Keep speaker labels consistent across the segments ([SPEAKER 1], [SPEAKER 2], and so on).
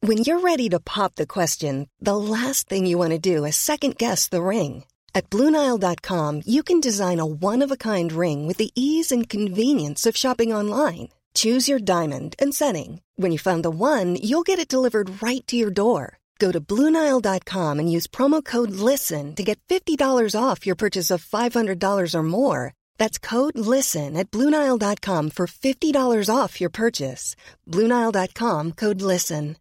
[SPEAKER 1] When you're ready to pop the question, the last thing you want to do is second-guess the ring. At BlueNile.com, you can design a one-of-a-kind ring with the ease and convenience of shopping online. Choose your diamond and setting. When you find the one, you'll get it delivered right to your door. Go to BlueNile.com and use promo code LISTEN to get $50 off your purchase of $500 or more. That's code LISTEN at BlueNile.com for $50 off your purchase. BlueNile.com, code LISTEN.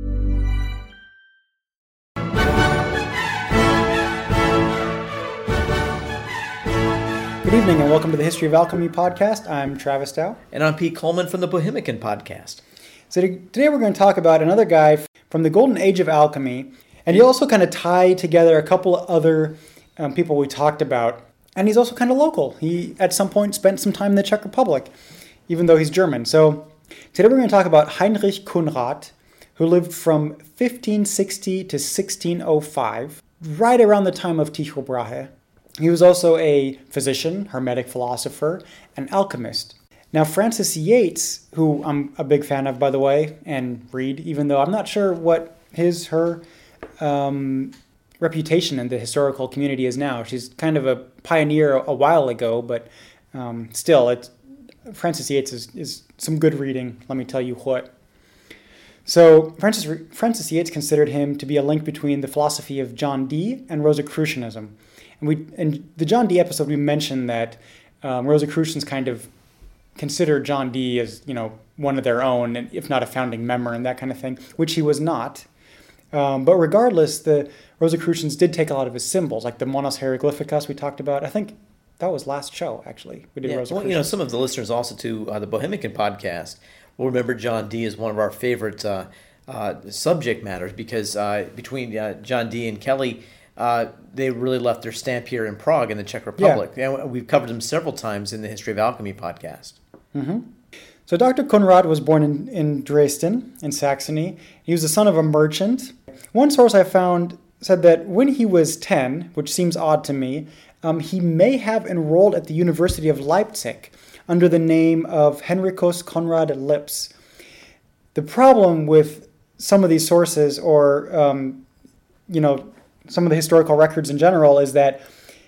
[SPEAKER 2] Good evening and welcome to the History of Alchemy podcast. I'm Travis Dow.
[SPEAKER 3] And I'm Pete Coleman from the Bohemican podcast.
[SPEAKER 2] So today we're going to talk about another guy from the golden age of alchemy. And he also kind of tied together a couple of other people we talked about. And he's also kind of local. He, at some point, spent some time in the Czech Republic, even though he's German. So today we're going to talk about Heinrich Kunrad, who lived from 1560 to 1605, right around the time of Tycho Brahe. He was also a physician, hermetic philosopher, and alchemist. Now, Francis Yates, who I'm a big fan of, by the way, and read, even though I'm not sure what her reputation in the historical community is now. She's kind of a pioneer a while ago, but still, Francis Yates is some good reading, let me tell you what. So Francis Yates considered him to be a link between the philosophy of John Dee and Rosicrucianism. And in the John Dee episode, we mentioned that Rosicrucians kind of considered John Dee as, one of their own, and if not a founding member and that kind of thing, which he was not. But regardless, the Rosicrucians did take a lot of his symbols, like the Monos Hieroglyphicus we talked about. I think that was last show, actually. We did Rosicrucians.
[SPEAKER 3] Well, some of the listeners also to the Bohemican podcast will remember John Dee as one of our favorite subject matters because between John Dee and Kelly, they really left their stamp here in Prague in the Czech Republic. Yeah. And we've covered them several times in the History of Alchemy podcast.
[SPEAKER 2] Mm-hmm. So Dr. Kunrad was born in Dresden, in Saxony. He was the son of a merchant. One source I found said that when he was 10, which seems odd to me, he may have enrolled at the University of Leipzig under the name of Henricus Conrad Lips. The problem with some of these sources or, some of the historical records in general is that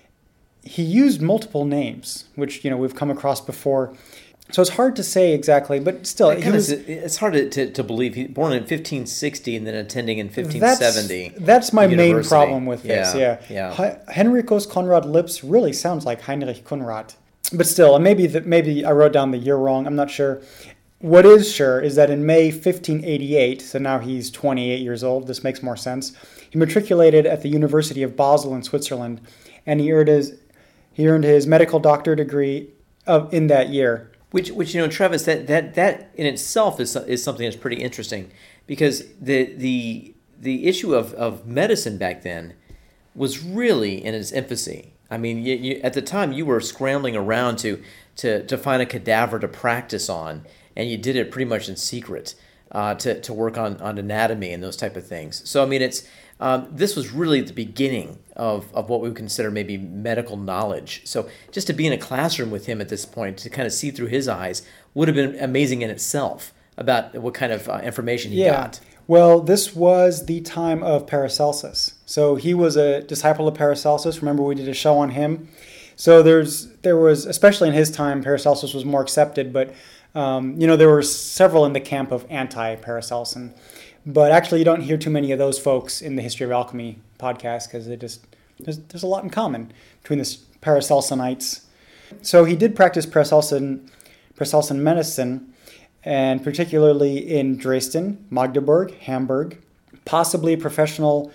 [SPEAKER 2] he used multiple names, which, we've come across before. So it's hard to say exactly, but still.
[SPEAKER 3] It's hard to believe. He was born in 1560 and then attending in 1570.
[SPEAKER 2] That's my main problem with this,
[SPEAKER 3] yeah.
[SPEAKER 2] Henricus Conrad Lips really sounds like Heinrich Kunrad. But still, maybe I wrote down the year wrong, I'm not sure. What is sure is that in May 1588, so now he's 28 years old, this makes more sense, he matriculated at the University of Basel in Switzerland, and he earned his medical doctor degree in that year.
[SPEAKER 3] Which Travis, that in itself is something that's pretty interesting, because the issue of medicine back then was really in its infancy. I mean, at the time you were scrambling around to find a cadaver to practice on, and you did it pretty much in secret to work on anatomy and those type of things. So I mean, this was really the beginning of what we would consider maybe medical knowledge. So just to be in a classroom with him at this point, to kind of see through his eyes, would have been amazing in itself about what kind of information he got.
[SPEAKER 2] Well, this was the time of Paracelsus. So he was a disciple of Paracelsus. Remember, we did a show on him. So there was, especially in his time, Paracelsus was more accepted, but there were several in the camp of anti-Paracelsan. But actually, you don't hear too many of those folks in the History of Alchemy podcast because there's a lot in common between the Paracelsanites. So he did practice Paracelsan medicine, and particularly in Dresden, Magdeburg, Hamburg, possibly a professorial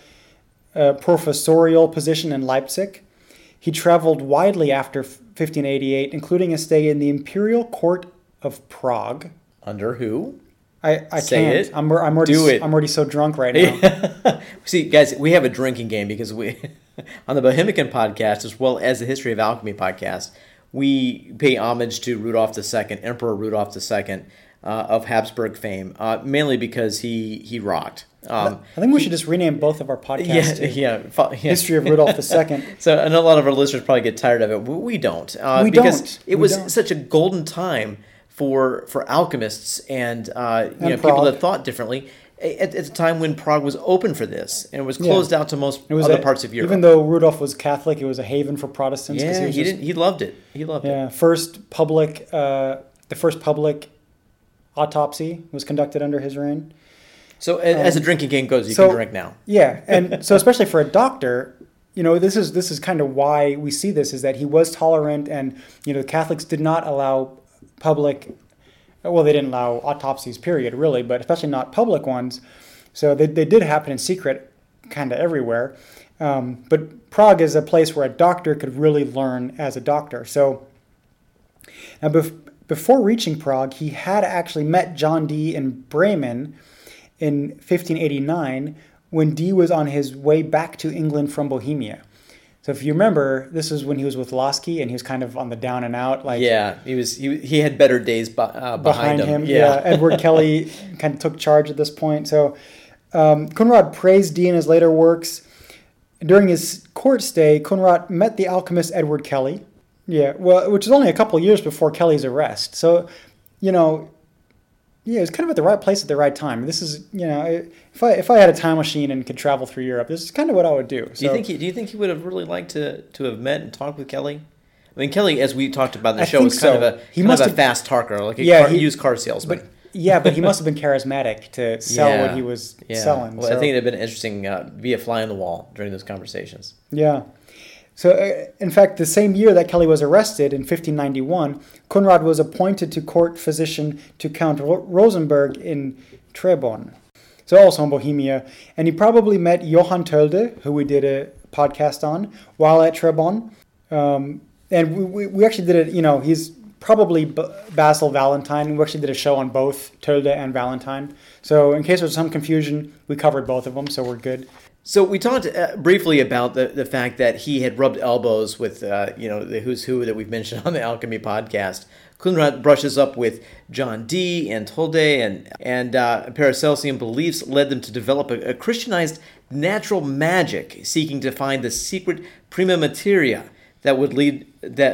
[SPEAKER 2] position in Leipzig. He traveled widely after 1588, including a stay in the Imperial Court of Prague.
[SPEAKER 3] Under who?
[SPEAKER 2] I
[SPEAKER 3] Say
[SPEAKER 2] can't.
[SPEAKER 3] it.
[SPEAKER 2] I'm already so drunk right now.
[SPEAKER 3] See, guys, we have a drinking game because we, on the Bohemican podcast, as well as the History of Alchemy podcast, we pay homage to Rudolf II, Emperor Rudolf II of Habsburg fame, mainly because he rocked.
[SPEAKER 2] I think we should just rename both of our podcasts to History of Rudolf II.
[SPEAKER 3] So I know a lot of our listeners probably get tired of it. We don't. It was such a golden time for alchemists and people that thought differently at the time when Prague was open for this and it was closed out to most other parts of Europe.
[SPEAKER 2] Even though Rudolf was Catholic, it was a haven for Protestants.
[SPEAKER 3] Yeah, he loved it. He loved it.
[SPEAKER 2] Yeah, the first public autopsy was conducted under his reign.
[SPEAKER 3] So as a drinking game goes, you can drink now.
[SPEAKER 2] Yeah, and so especially for a doctor, this is kind of why we see this, is that he was tolerant, and the Catholics did not allow public. Well, they didn't allow autopsies, period, really, but especially not public ones. So they did happen in secret, kind of everywhere. But Prague is a place where a doctor could really learn as a doctor. So now, before reaching Prague, he had actually met John Dee in Bremen in 1589 when Dee was on his way back to England from Bohemia. So if you remember, this is when he was with Lasky and he was kind of on the down and out.
[SPEAKER 3] He had better days behind him.
[SPEAKER 2] Yeah, Edward Kelly kind of took charge at this point. So Conrad praised Dee in his later works. During his court stay, Conrad met the alchemist Edward Kelly. Yeah, well, which is only a couple of years before Kelly's arrest. So, it was kind of at the right place at the right time. This is, if I had a time machine and could travel through Europe, this is kind of what I would do. So,
[SPEAKER 3] do you think he would have really liked to have met and talked with Kelly? I mean, Kelly, as we talked about in the show, was kind of a fast talker, like a used car salesman.
[SPEAKER 2] But he must have been charismatic to sell what he was selling.
[SPEAKER 3] Well, I think it would have been interesting be a fly on the wall during those conversations.
[SPEAKER 2] Yeah. So, in fact, the same year that Kelly was arrested, in 1591, Conrad was appointed to court physician to Count Rosenberg in Trebon, so also in Bohemia. And he probably met Johann Tölde, who we did a podcast on, while at Trebon. And we actually did it, he's probably Basil Valentine. We actually did a show on both Tölde and Valentine. So in case there's some confusion, we covered both of them, so we're good.
[SPEAKER 3] So we talked briefly about the fact that he had rubbed elbows with, the who's who that we've mentioned on the Alchemy podcast. Conrad brushes up with John Dee and Tölde, and Paracelsian beliefs led them to develop a Christianized natural magic, seeking to find the secret prima materia that would lead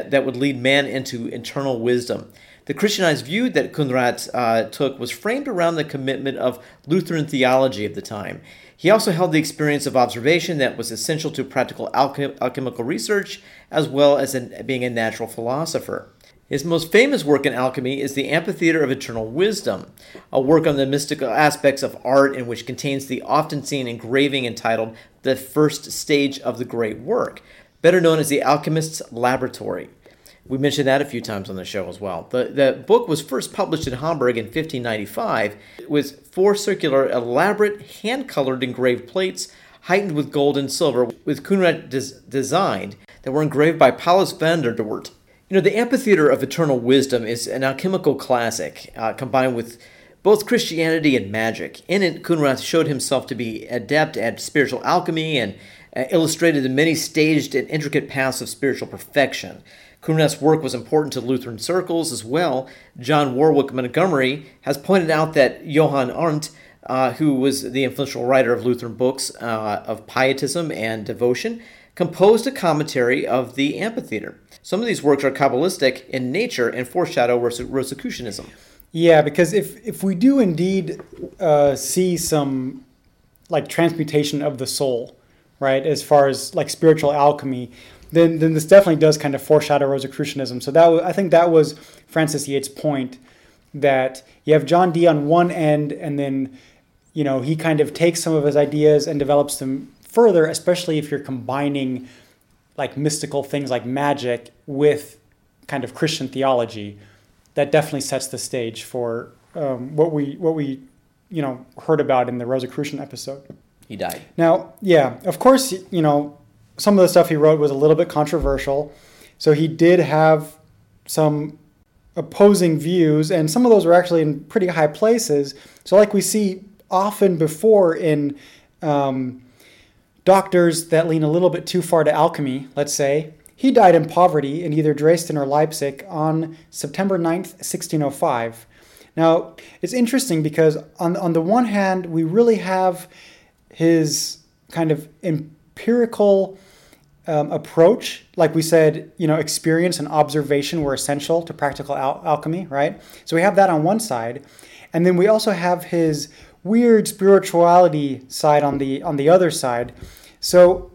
[SPEAKER 3] man into eternal wisdom. The Christianized view that Conrad took was framed around the commitment of Lutheran theology of the time. He also held the experience of observation that was essential to practical alchemical research, as well as being a natural philosopher. His most famous work in alchemy is The Amphitheater of Eternal Wisdom, a work on the mystical aspects of art in which contains the often seen engraving entitled The First Stage of the Great Work, better known as The Alchemist's Laboratory. We mentioned that a few times on the show as well. The book was first published in Hamburg in 1595 with 4 circular, elaborate, hand-colored engraved plates heightened with gold and silver, with Conrad designed, that were engraved by Paulus van der Doort. The Amphitheater of Eternal Wisdom is an alchemical classic, combined with both Christianity and magic. In it, Conrad showed himself to be adept at spiritual alchemy and illustrated the many staged and intricate paths of spiritual perfection. Conrad's work was important to Lutheran circles as well. John Warwick Montgomery has pointed out that Johann Arndt, who was the influential writer of Lutheran books of pietism and devotion, composed a commentary of the Amphitheater. Some of these works are Kabbalistic in nature and foreshadow Rosicrucianism.
[SPEAKER 2] Yeah, because if we do indeed see some transmutation of the soul, right, as far as spiritual alchemy, then this definitely does kind of foreshadow Rosicrucianism. So I think that was Francis Yates' point, that you have John Dee on one end, and then he kind of takes some of his ideas and develops them further, especially if you're combining mystical things like magic with kind of Christian theology. That definitely sets the stage for what we heard about in the Rosicrucian episode.
[SPEAKER 3] He died.
[SPEAKER 2] Now, yeah, of course, some of the stuff he wrote was a little bit controversial. So he did have some opposing views, and some of those were actually in pretty high places. So like we see often before in doctors that lean a little bit too far to alchemy, let's say, he died in poverty in either Dresden or Leipzig on September 9th, 1605. Now, it's interesting because on the one hand, we really have his kind of empirical approach. Like we said, experience and observation were essential to practical alchemy, right? So we have that on one side. And then we also have his weird spirituality side on the other side. So,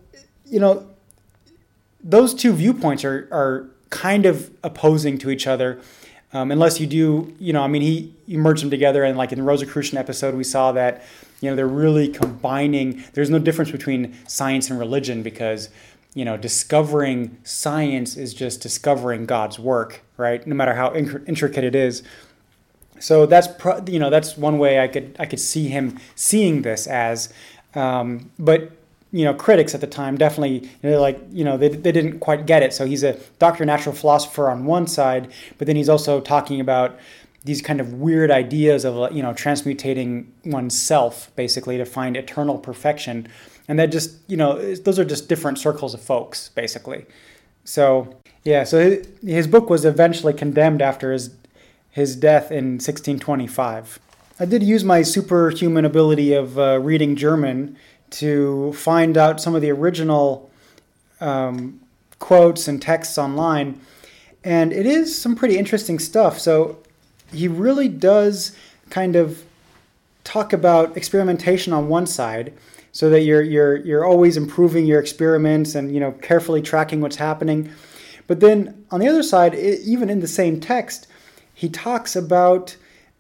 [SPEAKER 2] those two viewpoints are kind of opposing to each other, unless you do, he merged them together, and like in the Rosicrucian episode, we saw that, they're really combining. There's no difference between science and religion because, discovering science is just discovering God's work, right? No matter how intricate it is. So that's one way I could see him seeing this as, but critics at the time definitely, they didn't quite get it. So he's a doctor of natural philosopher on one side, but then he's also talking about these kind of weird ideas of, transmutating oneself basically to find eternal perfection. And that just, those are just different circles of folks, basically. So, yeah, so his book was eventually condemned after his death in 1625. I did use my superhuman ability of reading German to find out some of the original quotes and texts online. And it is some pretty interesting stuff. So he really does kind of talk about experimentation on one side, so that you're always improving your experiments and carefully tracking what's happening. But then on the other side, even in the same text, he talks about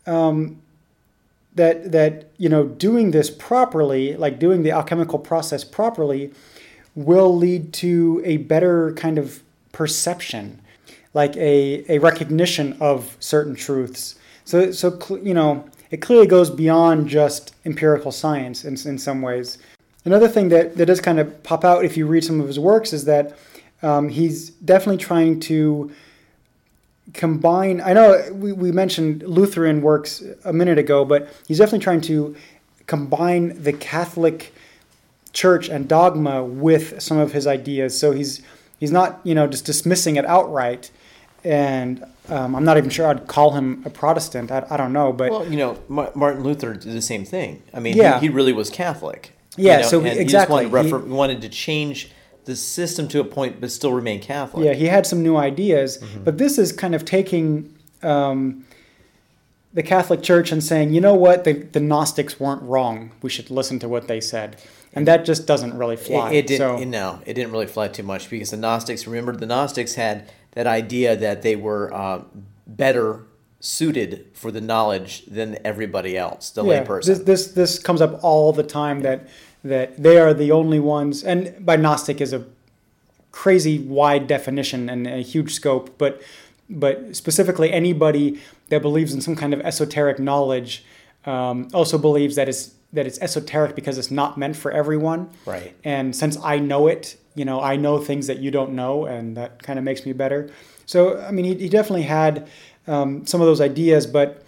[SPEAKER 2] that doing this properly, like doing the alchemical process properly, will lead to a better kind of perception, like a recognition of certain truths. So it clearly goes beyond just empirical science in some ways. Another thing that does kind of pop out if you read some of his works is that he's definitely trying to combine. I know we mentioned Lutheran works a minute ago, but he's definitely trying to combine the Catholic Church and dogma with some of his ideas. So he's not just dismissing it outright. And I'm not even sure I'd call him a Protestant. I don't know, but
[SPEAKER 3] Martin Luther did the same thing. I mean,
[SPEAKER 2] yeah.
[SPEAKER 3] he really was Catholic.
[SPEAKER 2] Yeah, so
[SPEAKER 3] and
[SPEAKER 2] exactly.
[SPEAKER 3] He just wanted to change the system to a point, but still remain Catholic.
[SPEAKER 2] Yeah, he had some new ideas, but this is kind of taking the Catholic Church and saying, you know what, the Gnostics weren't wrong. We should listen to what they said, and that just doesn't really fly.
[SPEAKER 3] It didn't really fly too much because the Gnostics had that idea that they were better suited for the knowledge than everybody else, the layperson.
[SPEAKER 2] This comes up all the time that they are the only ones, and by Gnostic is a crazy wide definition and a huge scope, but specifically anybody that believes in some kind of esoteric knowledge also believes that it's esoteric because it's not meant for everyone.
[SPEAKER 3] Right.
[SPEAKER 2] And since I know it, I know things that you don't know, and that kind of makes me better. So, I mean, he definitely had some of those ideas, but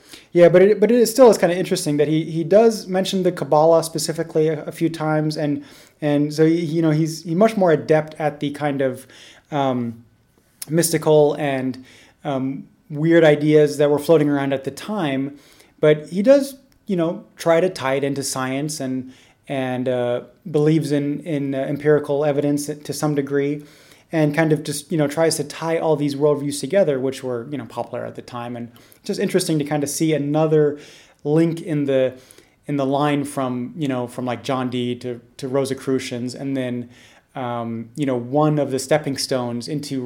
[SPEAKER 2] it still is kind of interesting that he does mention the Kabbalah specifically a few times, and so he's much more adept at the kind of mystical and weird ideas that were floating around at the time, but he does try to tie it into science and believes in empirical evidence to some degree, and kind of just tries to tie all these worldviews together, which were popular at the time. And it's just interesting to kind of see another link in the line from like John Dee to Rosicrucians, and then one of the stepping stones into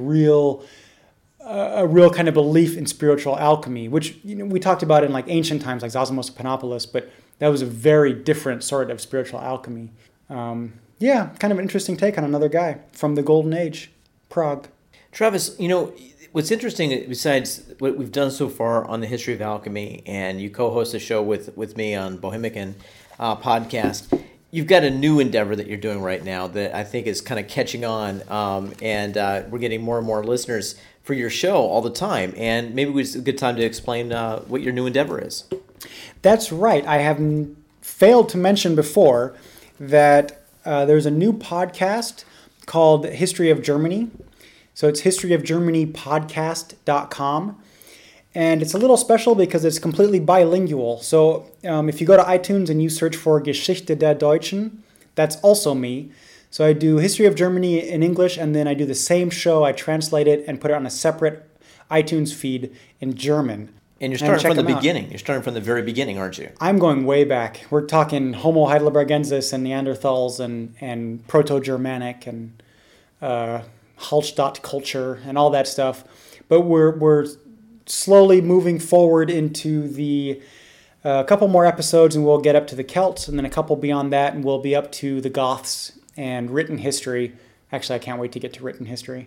[SPEAKER 2] a real kind of belief in spiritual alchemy, which we talked about in like ancient times, like Zosimus of Panopolis, but that was a very different sort of spiritual alchemy. Kind of an interesting take on another guy from the Golden Age, Prague.
[SPEAKER 3] Travis, what's interesting, besides what we've done so far on the history of alchemy, and you co-host a show with me on Bohemican podcast, you've got a new endeavor that you're doing right now that I think is kind of catching on, and we're getting more and more listeners for your show all the time. And maybe it's a good time to explain what your new endeavor is.
[SPEAKER 2] That's right. I have failed to mention before that there's a new podcast called History of Germany. So it's historyofgermanypodcast.com. And it's a little special because it's completely bilingual. So if you go to iTunes and you search for Geschichte der Deutschen, that's also me. So I do History of Germany in English, and then I do the same show. I translate it and put it on a separate iTunes feed in German.
[SPEAKER 3] And you're starting
[SPEAKER 2] check
[SPEAKER 3] from the
[SPEAKER 2] them out.
[SPEAKER 3] beginning. You're starting from the very beginning, aren't you?
[SPEAKER 2] I'm going way back. We're talking Homo heidelbergensis and Neanderthals and Proto-Germanic and Hallstatt culture and all that stuff. But we're slowly moving forward into the couple more episodes, and we'll get up to the Celts, and then a couple beyond that, and we'll be up to the Goths and written history. Actually, I can't wait to get to written history.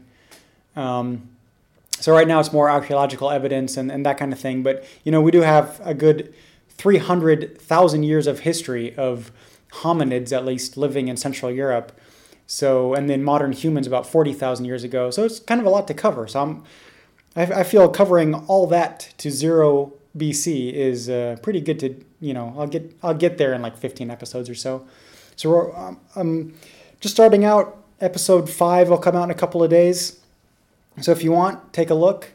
[SPEAKER 2] So right now it's more archaeological evidence and that kind of thing. But, we do have a good 300,000 years of history of hominids, at least, living in Central Europe. So, and then modern humans about 40,000 years ago. So it's kind of a lot to cover. So I feel covering all that to 0 BC is pretty good to, I'll get there in like 15 episodes or so. So I'm just starting out. Episode 5 will come out in a couple of days. So if you want, take a look.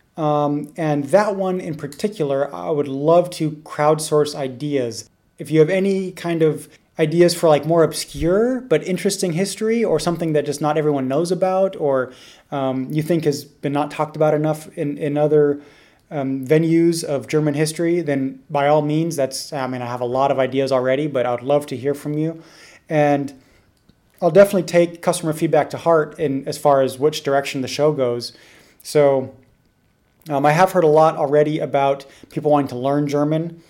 [SPEAKER 2] And that one in particular, I would love to crowdsource ideas. If you have any kind of ideas for like more obscure but interesting history, or something that just not everyone knows about, or you think has been not talked about enough in other venues of German history, then by all means, I have a lot of ideas already, but I would love to hear from you. And I'll definitely take customer feedback to heart as far as which direction the show goes. So I have heard a lot already about people wanting to learn German.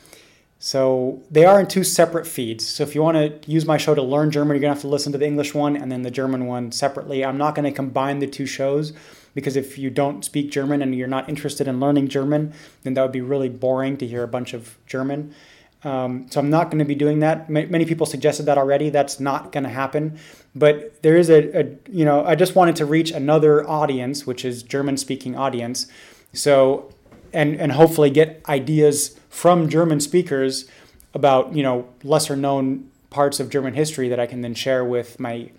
[SPEAKER 2] So they are in 2 separate feeds. So if you want to use my show to learn German, you're going to have to listen to the English one and then the German one separately. I'm not going to combine the 2 shows, because if you don't speak German and you're not interested in learning German, then that would be really boring to hear a bunch of German. So I'm not going to be doing that. Many people suggested that already. That's not going to happen. But there is I just wanted to reach another audience, which is German-speaking audience. So, and hopefully get ideas from German speakers about, lesser-known parts of German history that I can then share with my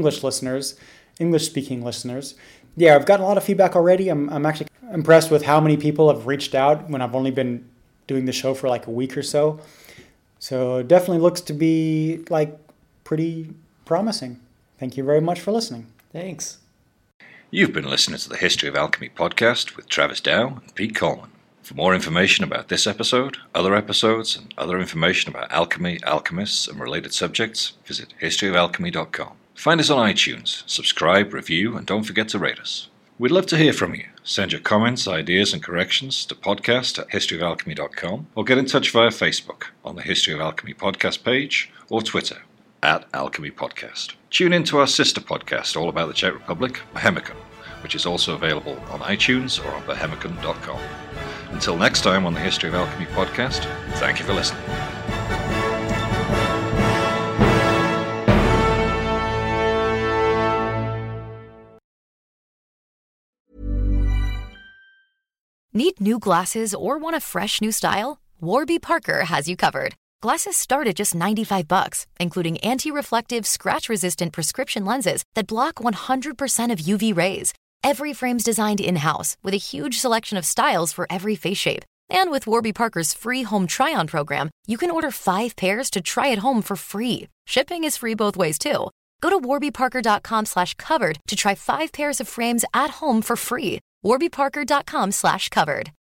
[SPEAKER 2] English-speaking listeners. Yeah, I've gotten a lot of feedback already. I'm actually impressed with how many people have reached out when I've only been doing the show for like a week or so. So it definitely looks to be like pretty promising. Thank you very much for listening.
[SPEAKER 3] Thanks.
[SPEAKER 4] You've been listening to the History of Alchemy podcast with Travis Dow and Pete Coleman. For more information about this episode, other episodes, and other information about alchemy, alchemists, and related subjects, visit historyofalchemy.com. Find us on iTunes, subscribe, review, and don't forget to rate us. We'd love to hear from you. Send your comments, ideas, and corrections to podcast@historyofalchemy.com, or get in touch via Facebook on the History of Alchemy podcast page, or Twitter @Alchemy Podcast. Tune in to our sister podcast all about the Czech Republic, Bohemicon, which is also available on iTunes or on bohemicon.com. Until next time on the History of Alchemy podcast, thank you for listening.
[SPEAKER 5] Need new glasses or want a fresh new style? Warby Parker has you covered. Glasses start at just $95, including anti-reflective, scratch-resistant prescription lenses that block 100% of UV rays. Every frame's designed in-house with a huge selection of styles for every face shape. And with Warby Parker's free home try-on program, you can order 5 pairs to try at home for free. Shipping is free both ways, too. Go to warbyparker.com/covered to try 5 pairs of frames at home for free. warbyparker.com/covered.